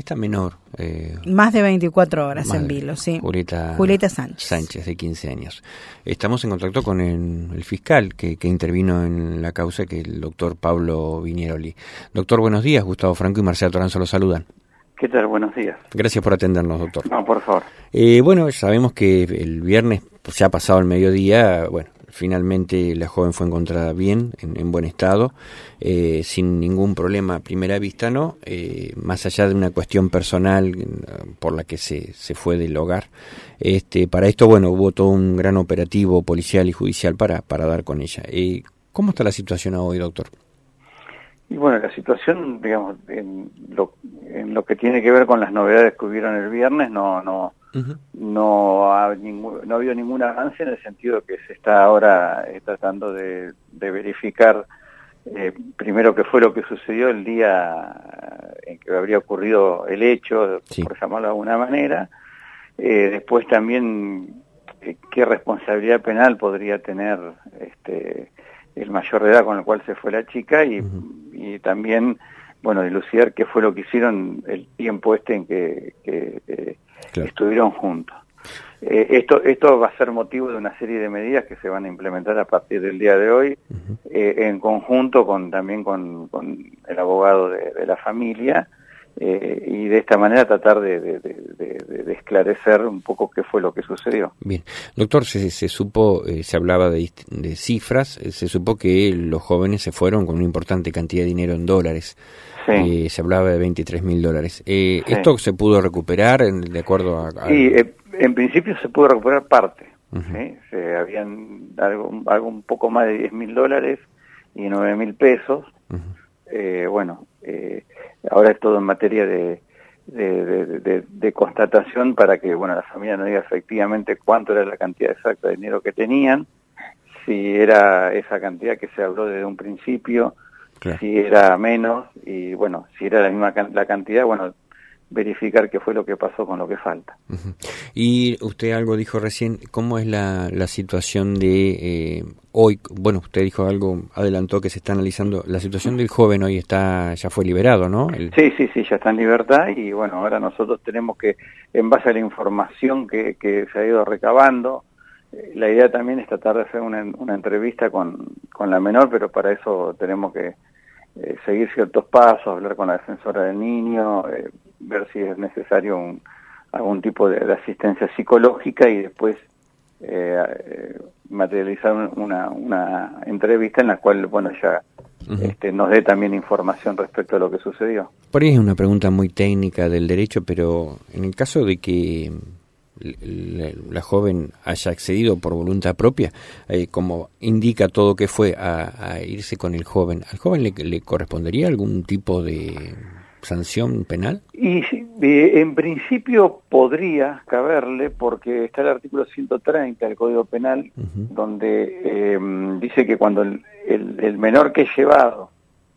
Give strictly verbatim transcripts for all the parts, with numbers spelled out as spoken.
esta menor... Eh, más de veinticuatro horas madre, en vilo, sí. Julieta, Julieta Sánchez. Sánchez, de quince años. Estamos en contacto con el, el fiscal que, que intervino en la causa, que es el doctor Pablo Viñeroli. Doctor, buenos días. Gustavo Franco y Marcela Toranzo los saludan. ¿Qué tal? Buenos días. Gracias por atendernos, doctor. No, por favor. Eh, bueno, sabemos que el viernes, pues, ya ha pasado el mediodía, bueno, finalmente la joven fue encontrada bien, en, en buen estado, eh, sin ningún problema a primera vista, ¿no? Eh, más allá de una cuestión personal por la que se, se fue del hogar. Este, para esto, bueno, hubo todo un gran operativo policial y judicial para, para dar con ella. Eh, ¿Cómo está la situación hoy, doctor? Y bueno, la situación, digamos, en lo, en lo que tiene que ver con las novedades que hubieron el viernes, no no uh-huh. no, ha ningún, no ha habido ningún avance, en el sentido de que se está ahora eh, tratando de, de verificar eh, primero qué fue lo que sucedió el día en que habría ocurrido el hecho, sí, por llamarlo de alguna manera. Eh, después también eh, qué responsabilidad penal podría tener este el mayor de edad con el cual se fue la chica, y, uh-huh. y también, bueno, dilucidar qué fue lo que hicieron el tiempo este en que, que eh, claro. estuvieron juntos. Eh, esto esto va a ser motivo de una serie de medidas que se van a implementar a partir del día de hoy, uh-huh. eh, en conjunto con también con, con el abogado de, de la familia, eh, y de esta manera tratar de, de, de, de, de esclarecer un poco qué fue lo que sucedió. Bien, doctor, se, se supo, eh, se hablaba de, de cifras, eh, se supo que los jóvenes se fueron con una importante cantidad de dinero en dólares. Sí. Eh, se hablaba de veintitrés mil dólares. Eh, sí. ¿Esto se pudo recuperar en, de acuerdo a...? a... Sí, eh, en principio se pudo recuperar parte. Uh-huh. ¿Sí? Se habían algo, algo un poco más de diez mil dólares y nueve mil pesos. Uh-huh. Eh, bueno, eh, ahora es todo en materia de, de, de, de, de constatación para que, bueno, la familia no diga efectivamente cuánto era la cantidad exacta de dinero que tenían, si era esa cantidad que se habló desde un principio, claro, si era menos, y bueno, si era la misma can- la cantidad, bueno, verificar qué fue lo que pasó con lo que falta. Uh-huh. Y usted algo dijo recién, ¿cómo es la, la situación de eh, hoy? Bueno, usted dijo algo, adelantó que se está analizando, la situación del joven hoy está, ya fue liberado, ¿no? El... Sí, sí, sí, ya está en libertad, y bueno, ahora nosotros tenemos que, en base a la información que, que se ha ido recabando, eh, la idea también es tratar de hacer una, una entrevista con, con la menor, pero para eso tenemos que eh, seguir ciertos pasos, hablar con la defensora del niño, eh, ver si es necesario un, algún tipo de, de asistencia psicológica, y después eh, eh, materializar una, una entrevista en la cual, bueno, ya uh-huh. este, nos dé también información respecto a lo que sucedió. Por ahí es una pregunta muy técnica del derecho, pero en el caso de que la, la joven haya accedido por voluntad propia, eh, como indica todo que fue a, a irse con el joven, ¿al joven le, le correspondería algún tipo de sanción penal? Y eh, en principio podría caberle, porque está el artículo ciento treinta del Código Penal, uh-huh. donde eh, dice que cuando el, el, el menor que es llevado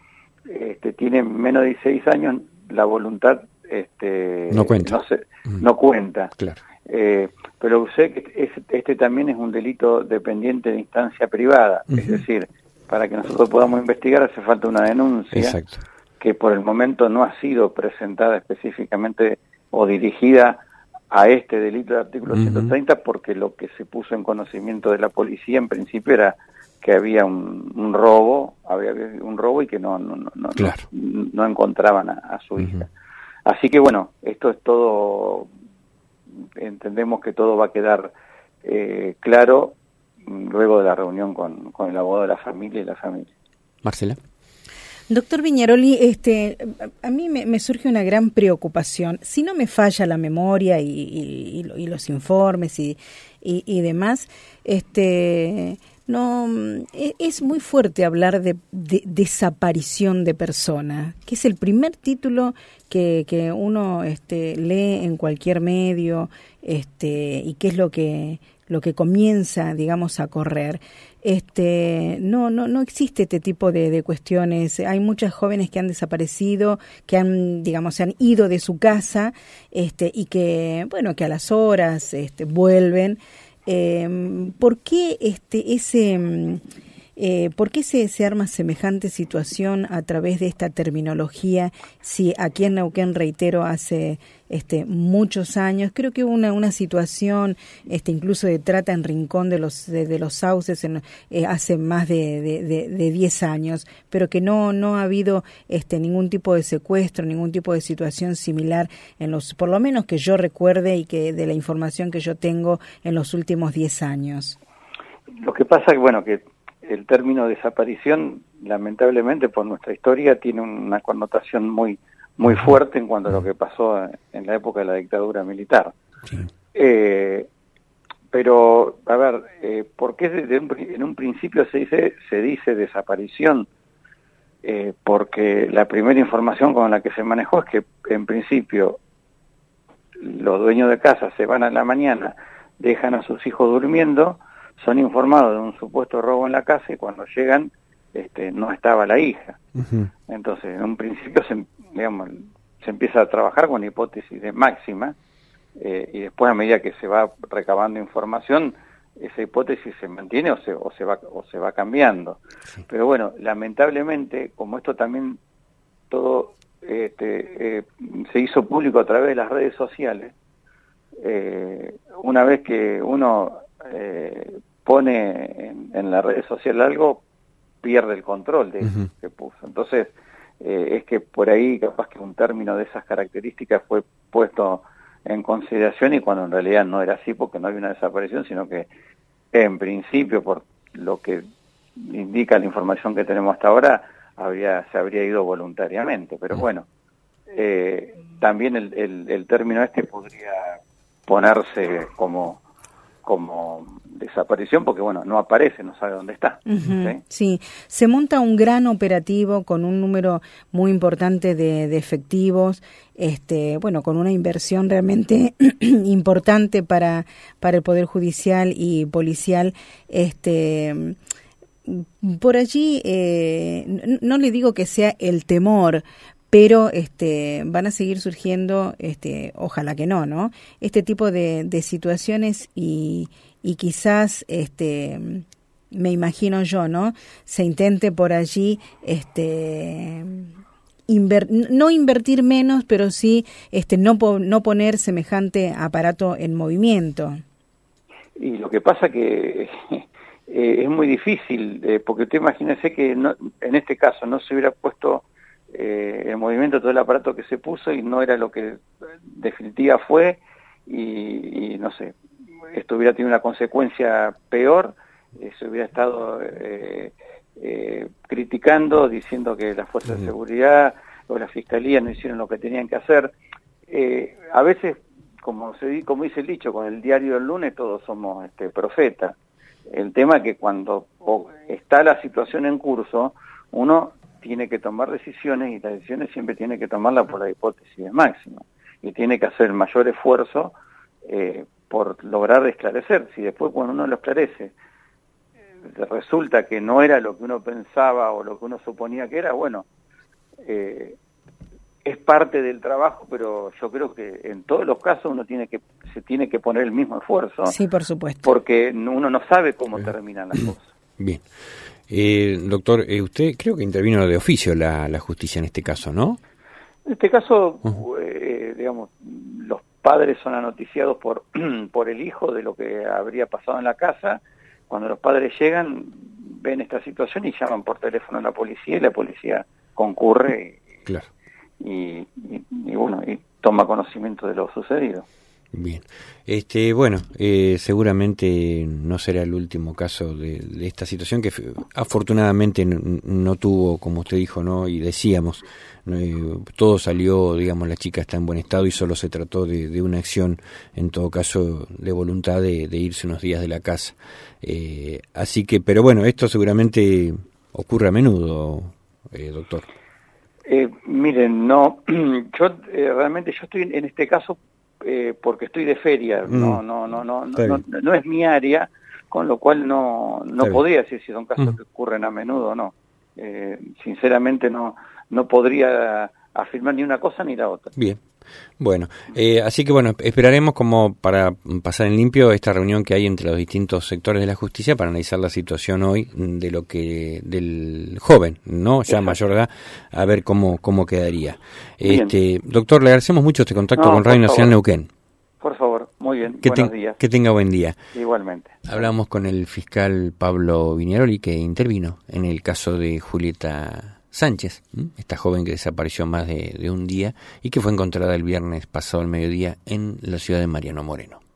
este, tiene menos de dieciséis años, la voluntad este, no cuenta. No, se, uh-huh. no cuenta. Claro. Eh, pero sé que este, este también es un delito dependiente de instancia privada, uh-huh. es decir, para que nosotros podamos investigar hace falta una denuncia. Exacto. Que por el momento no ha sido presentada específicamente o dirigida a este delito del artículo uh-huh. ciento treinta, porque lo que se puso en conocimiento de la policía en principio era que había un, un robo, había un robo y que no no no, claro. no, no encontraban a, a su uh-huh. hija. Así que bueno, esto es todo, entendemos que todo va a quedar eh, claro luego de la reunión con, con el abogado de la familia y la familia. Marcela. Doctor Viñeroli, este, a mí me, me surge una gran preocupación. Si no me falla la memoria y, y, y los informes y, y, y demás, este, no, es muy fuerte hablar de, de desaparición de persona, que es el primer título que, que uno este, lee en cualquier medio, este, y que es lo que lo que comienza, digamos, a correr. Este, no, no, no existe este tipo de, de cuestiones. Hay muchas jóvenes que han desaparecido, que han, digamos, se han ido de su casa, este, y que, bueno, que a las horas, este, vuelven. Eh, ¿Por qué este, ese, Eh, ¿Por qué se, se arma semejante situación a través de esta terminología? Si aquí en Neuquén, reitero, hace este, muchos años, creo que hubo una, una situación este, incluso de trata en Rincón de los de, de los Sauces en, eh, hace más de, de, de, de diez años, pero que no no ha habido este, ningún tipo de secuestro, ningún tipo de situación similar, en los por lo menos que yo recuerde y que de la información que yo tengo en los últimos diez años. Lo que pasa es que, bueno, que el término desaparición, lamentablemente por nuestra historia, tiene una connotación muy muy fuerte en cuanto a lo que pasó en la época de la dictadura militar. Sí. Eh, pero, a ver, eh, ¿por qué de, de un, en un principio se dice se dice desaparición? Eh, porque la primera información con la que se manejó es que, en principio, los dueños de casa se van a la mañana, dejan a sus hijos durmiendo, son informados de un supuesto robo en la casa y cuando llegan este, no estaba la hija. Uh-huh. Entonces, en un principio se, digamos, se empieza a trabajar con hipótesis de máxima eh, y después, a medida que se va recabando información, esa hipótesis se mantiene o se, o se, va, o se va cambiando. Sí. Pero bueno, lamentablemente, como esto también todo este, eh, se hizo público a través de las redes sociales, eh, una vez que uno eh, pone en, en la red social algo, pierde el control de eso uh-huh. que puso. Entonces, eh, es que por ahí capaz que un término de esas características fue puesto en consideración y cuando en realidad no era así porque no había una desaparición, sino que en principio, por lo que indica la información que tenemos hasta ahora, habría, se habría ido voluntariamente. Pero bueno, eh, también el, el, el término este podría ponerse como como desaparición porque bueno, no aparece, no sabe dónde está. Uh-huh. ¿Sí? Sí, se monta un gran operativo con un número muy importante de, de efectivos, este, bueno, con una inversión realmente importante para para el Poder Judicial y policial. Este, por allí, eh, no, no le digo que sea el temor, pero este van a seguir surgiendo, este ojalá que no, ¿no? Este tipo de, de situaciones y, y quizás, este me imagino yo, ¿no? Se intente por allí, este inver, no invertir menos, pero sí este no, no poner semejante aparato en movimiento. Y lo que pasa que eh, es muy difícil, eh, porque usted imagínese que no, en este caso no se hubiera puesto Eh, el movimiento, todo el aparato que se puso y no era lo que definitiva fue y, y no sé, esto hubiera tenido una consecuencia peor, eh, se hubiera estado eh, eh, criticando, diciendo que las fuerzas de seguridad o la fiscalía no hicieron lo que tenían que hacer. Eh, a veces, como se como dice el dicho, con el diario del lunes todos somos este, profetas. El tema es que cuando está la situación en curso, uno tiene que tomar decisiones y las decisiones siempre tiene que tomarlas por la hipótesis de máxima y tiene que hacer el mayor esfuerzo eh, por lograr esclarecer. Si después cuando uno lo esclarece eh, resulta que no era lo que uno pensaba o lo que uno suponía que era, bueno, eh, es parte del trabajo, pero yo creo que en todos los casos uno tiene que se tiene que poner el mismo esfuerzo. Sí, por supuesto. Porque uno no sabe cómo terminan las cosas. Bien. Eh, doctor, eh, usted creo que intervino de oficio la, la justicia en este caso, ¿no? En este caso, uh-huh. eh, digamos, los padres son anoticiados por, por el hijo de lo que habría pasado en la casa. Cuando los padres llegan, ven esta situación y llaman por teléfono a la policía y la policía concurre y, claro. y, y, y bueno, y toma conocimiento de lo sucedido. Bien, este, bueno, eh, seguramente no será el último caso de, de esta situación que afortunadamente no, no tuvo, como usted dijo, no, y decíamos, eh, todo salió, digamos, la chica está en buen estado y solo se trató de, de una acción, en todo caso, de voluntad de, de irse unos días de la casa. Eh, así que, pero bueno, esto seguramente ocurre a menudo, eh, doctor. Eh, miren, no, yo eh, realmente yo estoy en este caso Eh, porque estoy de feria, mm. no, no, no, no, no, no, no es mi área, con lo cual no, no podría decir si son casos mm. que ocurren a menudo o no. Eh, sinceramente no, no podría afirmar ni una cosa ni la otra. Bien. Bueno, eh, así que bueno, esperaremos como para pasar en limpio esta reunión que hay entre los distintos sectores de la justicia para analizar la situación hoy de lo que del joven, ¿no? Ya mayor edad, a ver cómo cómo quedaría. Bien. Este, doctor, le agradecemos mucho este contacto No, con Radio Nacional Neuquén. Por favor, muy bien. Que Buenos te, días. Que tenga buen día. Igualmente. Hablamos con el fiscal Pablo Viñaroli, que intervino en el caso de Julieta Sánchez, esta joven que desapareció más de, de un día y que fue encontrada el viernes pasado al mediodía en la ciudad de Mariano Moreno.